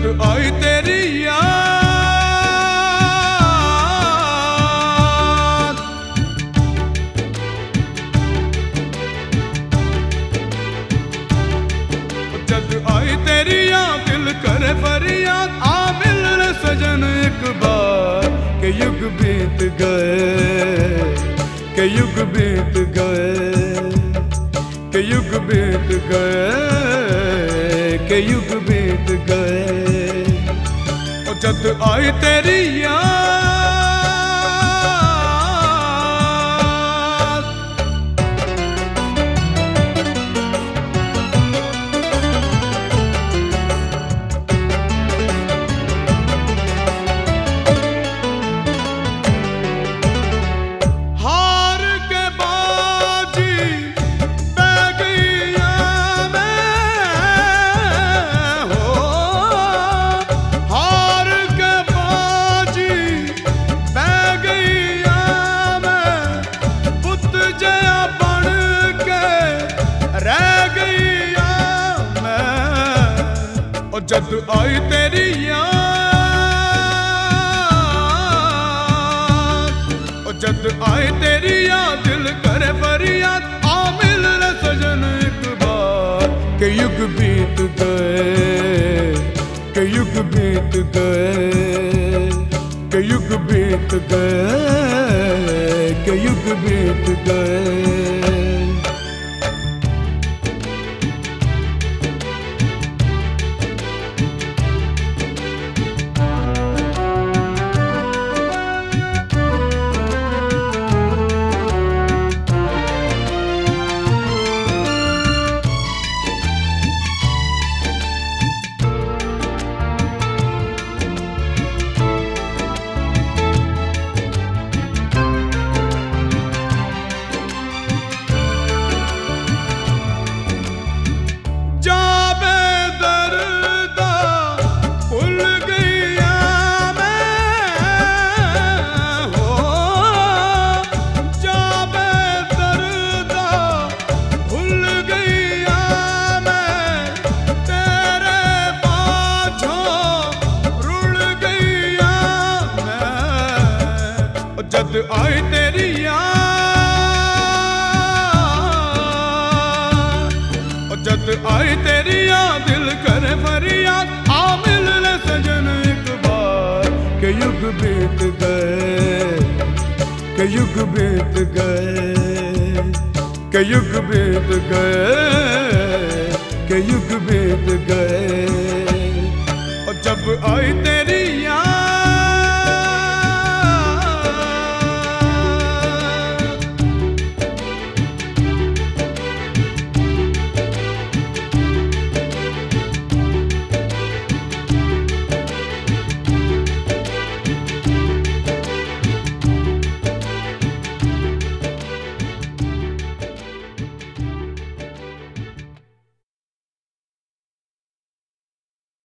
जद आई तेरी याद, जद आई तेरी याद दिल करे फरियाद, आ मिल सजन एक बार के युग बीत गए, के युग बीत गए, के युग बीत गए, के युग बीत गए। और जद आई तेरी याद, और जद आई तेरी याद, और जद आई तेरी याद दिल करे फरियाद, आ मिल सजन एक बार के युग बीत गए, के युग बीत गए, के युग बीत गए, के युग बीत गए। जद आई तेरी याद, और जद आई तेरी याद दिल करे फरियाद, आ मिल सजन एक बार के युग बीत गए, के युग बीत गए, के युग बीत गए, के युग बीत गए। और जब आई तेरी